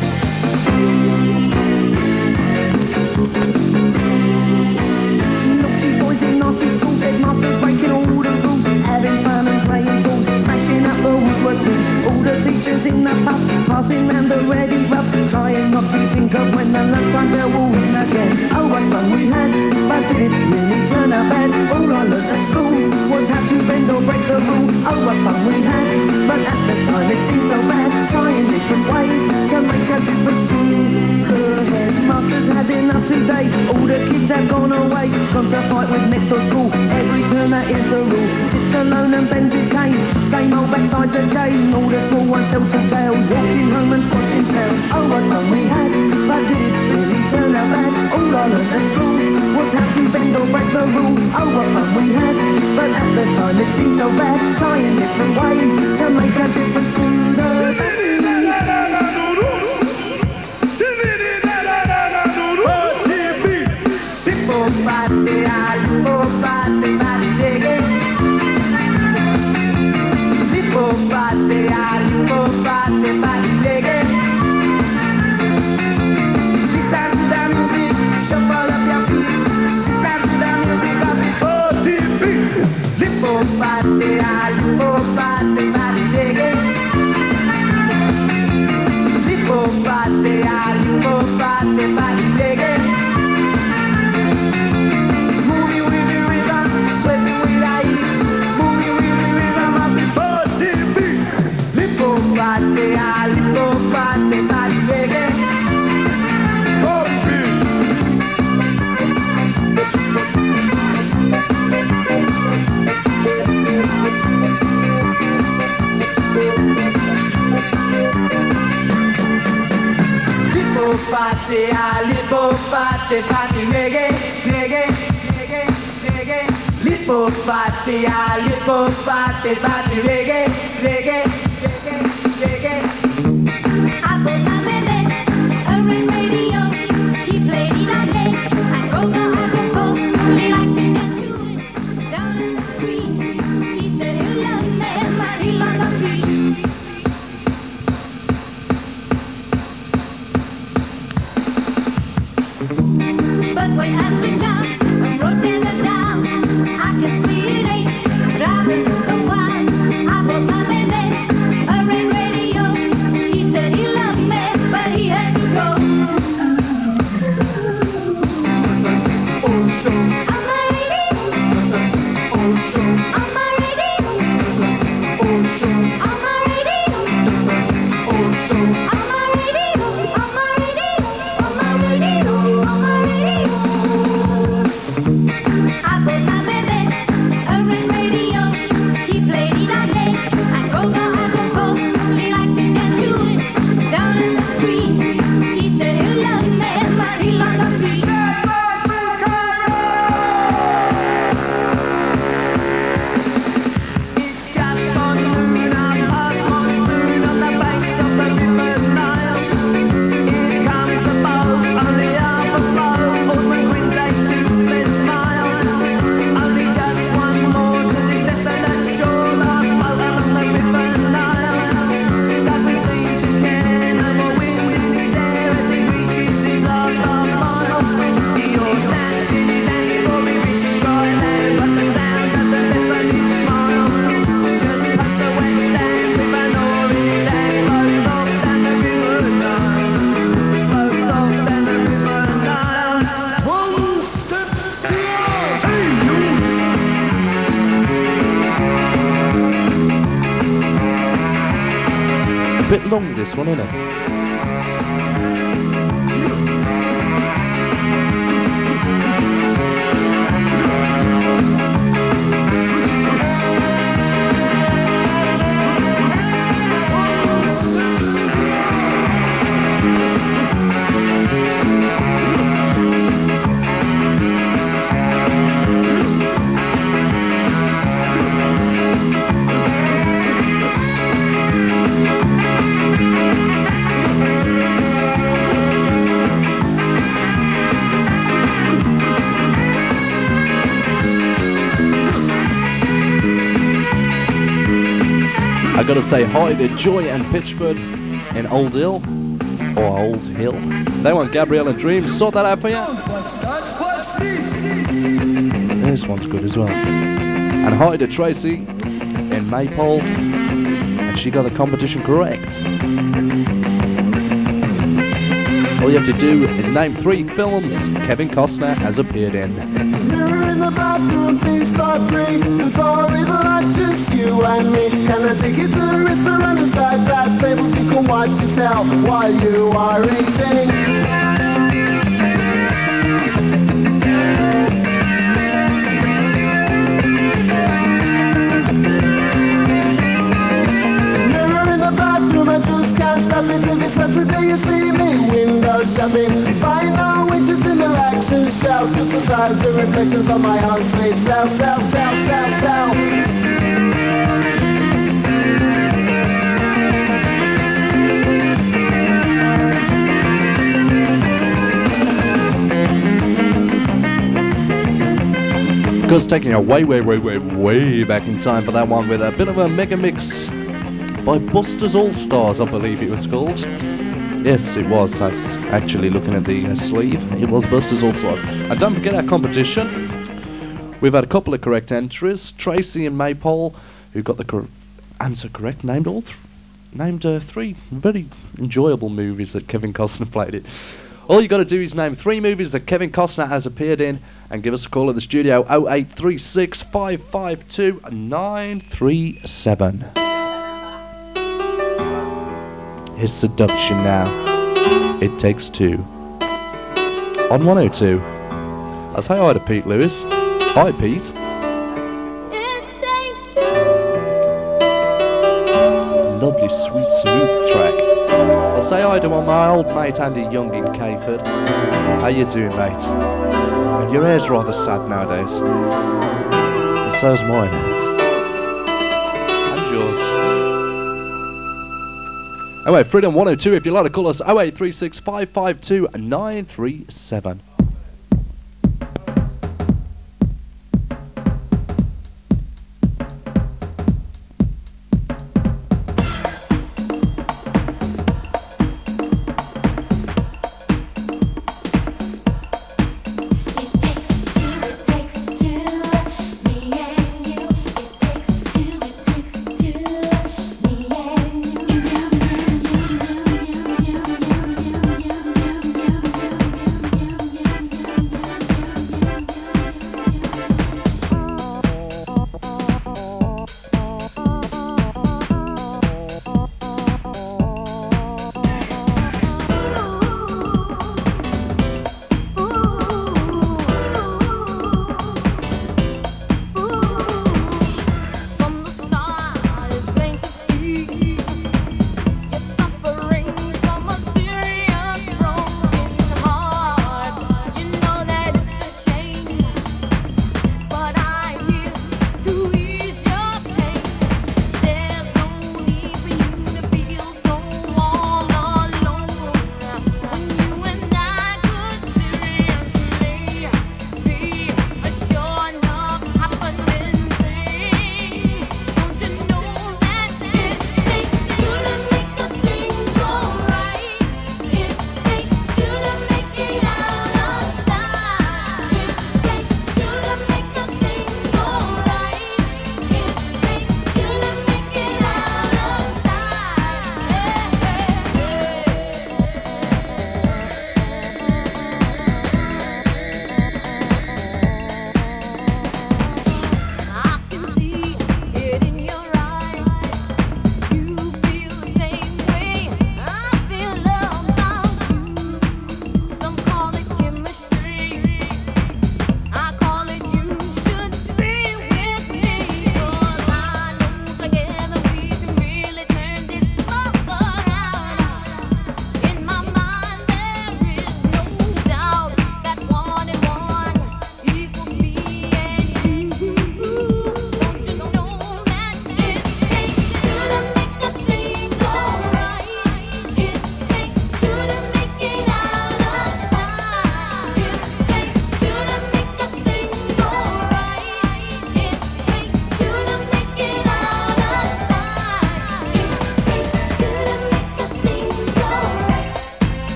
Naughty boys in nasty schools, headmasters breaking all the rules, having fun and playing balls, smashing up the woodwork too. All the teachers in the pub, passing round the ready rub, trying not to think of when the lunchtime bell will ring again. Oh, what fun we had, but did it really turn out bad? All I learned at school was how to bend or break the rule. Oh, what fun we had, but at the time it seemed so bad, trying different ways to make a difference too. The headmaster's had enough today, all the kids have gone away, gone to fight with next door school. Every turn that is the rule, sits alone and bends his cane, same old backsides again. All the small ones tell some tales, walking home and squashing tails. Oh, what fun we had, but did it really turn out bad? All I learned at school was how to bend or break the rule. Oh, what fun we had, but at the time it seemed so bad, trying different ways to make a difference to the Fatti reggae, reggae, reggae, reggae. Lipo fatti, lipo fatti, fatti reggae, reggae, reggae, reggae. I put my baby, her radio. subway as we jump, I'm rotating down. I can see it ain't driving so wild. I bought my baby a red radio. He said he loved me, but he had to go. Bit long, this one, isn't it? I gotta say hi to Joy and Pitchford in Old Hill, or Old Hill. They want Gabrielle and Dreams. Sort that out for you. This one's good as well. And hi to Tracy in Maypole, and she got the competition correct. All you have to do is name 3 films Kevin Costner has appeared in. Mirror in the bathroom, please start free. The door is not just you and me. Can I take you to a restaurant and sky glass tables? You can watch yourself while you are eating. Mirror in the bathroom, I just can't stop it. Every Saturday you see me window shopping. Find out witches in the action shells. Just the stars and reflections on my own sweet self, self, self, self, self. Because taking you way back in time for that one with a bit of a mega mix by Busters All Stars, I believe it was called. Yes, it was. I was actually looking at the sleeve. It was Busters All Stars. And don't forget our competition. We've had a couple of correct entries. Tracy and Maypole, who got the answer correct, named 3 very enjoyable movies that Kevin Costner played in. All you got to do is name 3 movies that Kevin Costner has appeared in and give us a call at the studio 0836 552 937. Here's Seduction now. It Takes 2. On 102. I say hi to Pete Lewis. Hi, Pete. Lovely, sweet, smooth track. I'll say hi to my old mate Andy Young in Cayford. How you doing, mate? And your hair's rather sad nowadays. And so's mine. And yours. Anyway, Freedom 102, if you'd like to call us, 0836 552 937.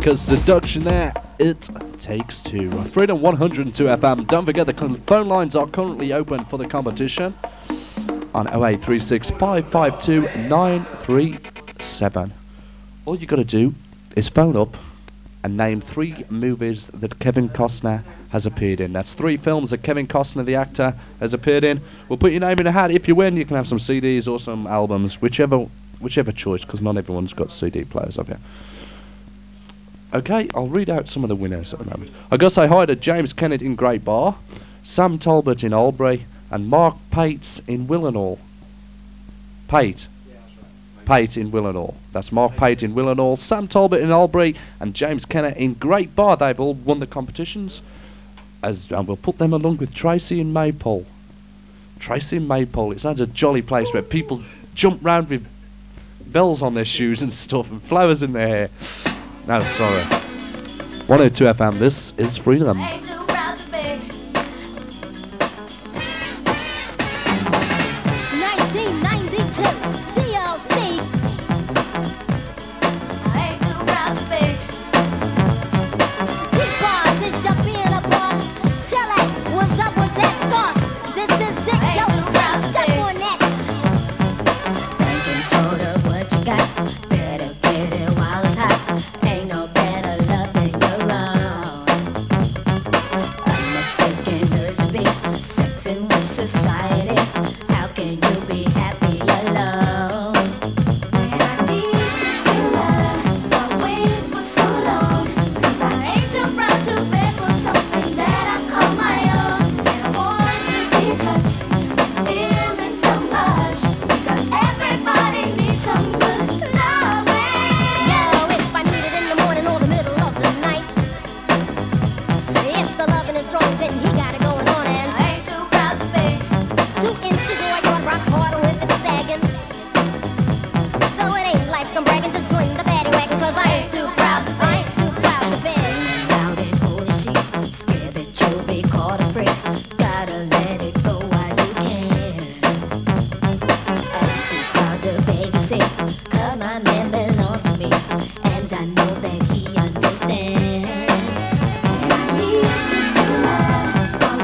Monica Seduction there. It takes two. Freedom 102 FM. Don't forget the phone lines are currently open for the competition on 0836 552 937. All you got to do is phone up and name 3 movies that Kevin Costner has appeared in. That's 3 films that Kevin Costner, the actor, has appeared in. We'll put your name in a hat. If you win, you can have some CDs or some albums, whichever choice, because not everyone's got CD players, have you? Okay, I'll read out some of the winners at the moment. I got to say hi to James Kennett in Great Bar, Sam Talbot in Albury, and Mark Pates in Willenhall. Pate in Willenhall. That's Mark Pate in Willenhall, Sam Talbot in Albury, and James Kennett in Great Bar. They've all won the competitions. And we'll put them along with Tracy in Maypole. Tracy in Maypole. It sounds a jolly place where people jump round with bells on their shoes and stuff and flowers in their hair. No, sorry. 102 FM, this is Freedom. 'Cause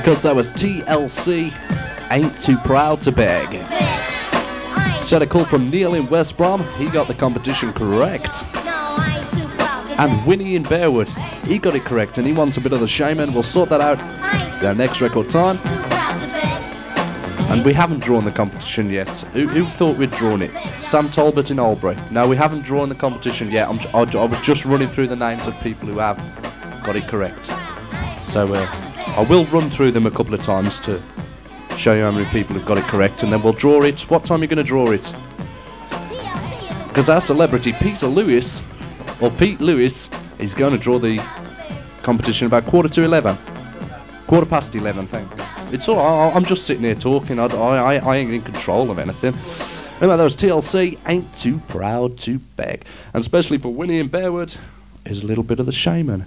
because that was TLC, Ain't Too Proud to Beg. So a call from Neil in West Brom, he got the competition correct. And Winnie in Bearwood, he got it correct and he wants a bit of the Shaman. We'll sort that out their next record time. And we haven't drawn the competition yet. Who thought we'd drawn it? Sam Talbot in Albury. No, we haven't drawn the competition yet. I was just running through the names of people who have got it correct. So I will run through them a couple of times to show you how many people have got it correct, and then we'll draw it. What time are you going to draw it? Because our celebrity Pete Lewis, is going to draw the competition about 11:15. 11:15, thank you. It's all right, I'm just sitting here talking, I ain't in control of anything. Anyway, that was TLC, Ain't Too Proud to Beg. And especially for Winnie and Bearwood, is a little bit of the Shaman.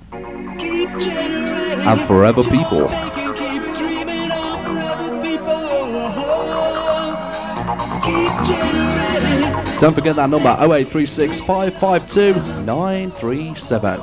And Forever People. Don't forget that number, 0836 552 937.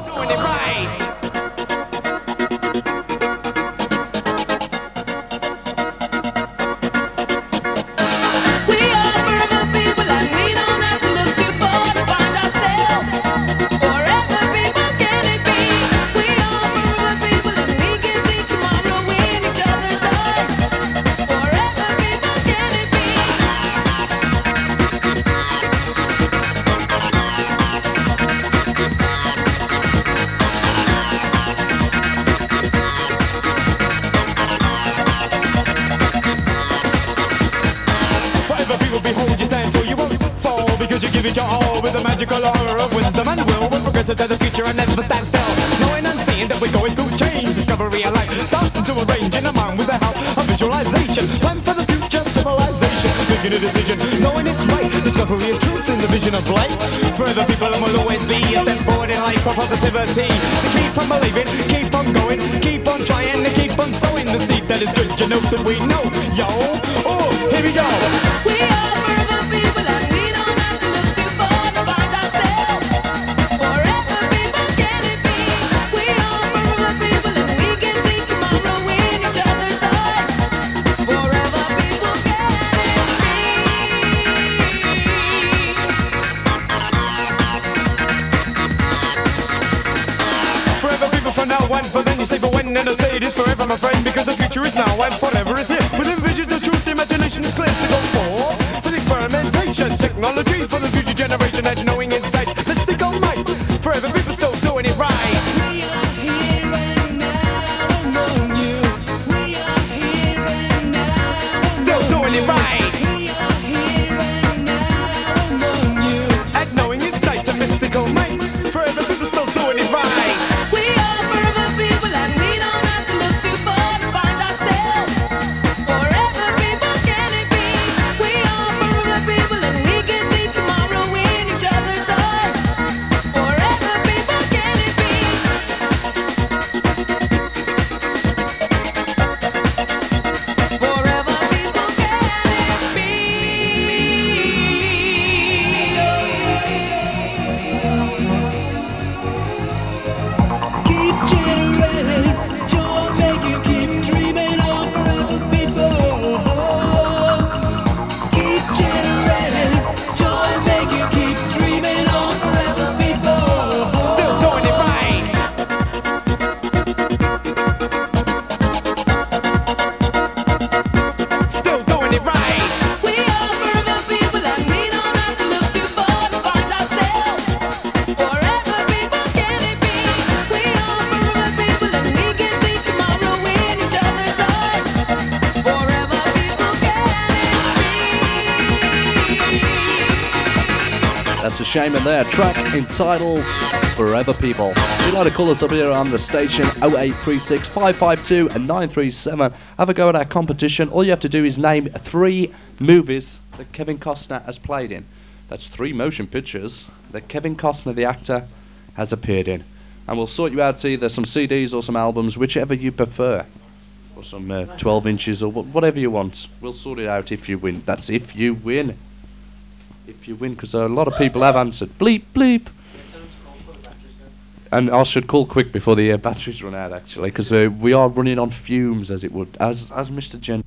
To the future and never stand still, knowing and seeing that we're going through change. Discovery of life starting to arrange in a mind with the help of visualization. Plan for the future civilization, making a decision, knowing it's right. Discovery of truth in the vision of light. Forever people and will always be a step forward in life for positivity. So keep on believing, keep on going, keep on trying, and keep on sowing the seed that is good. You know that we know, yo. Oh, here we go. We are forever people and we don't have to look too far to find ourselves. But then you say, but when, and I say it is forever, my friend, because the future is now and forever is here. Within visions of truth, the imagination is clear to go for experimentation, technology for the future generation, and knowing insight. Let's think all night. Forever people still doing it right. We are here and now among you. We are here and now still doing it right. We are here and now among you. And knowing insight, a mystical might. Forever people still doing it right. Shaman there, track entitled Forever People. If you'd like to call us up here on the station, 0836 552 937. Have a go at our competition. All you have to do is name 3 movies that Kevin Costner has played in. That's 3 motion pictures that Kevin Costner, the actor, has appeared in. And we'll sort you out either some CDs or some albums, whichever you prefer. Or some 12 inches or whatever you want. We'll sort it out if you win. That's if you win. If you win, because a lot of people have answered. Bleep, bleep. And I should call quick before the batteries run out, actually, because we are running on fumes, as it would, as Mr. Gen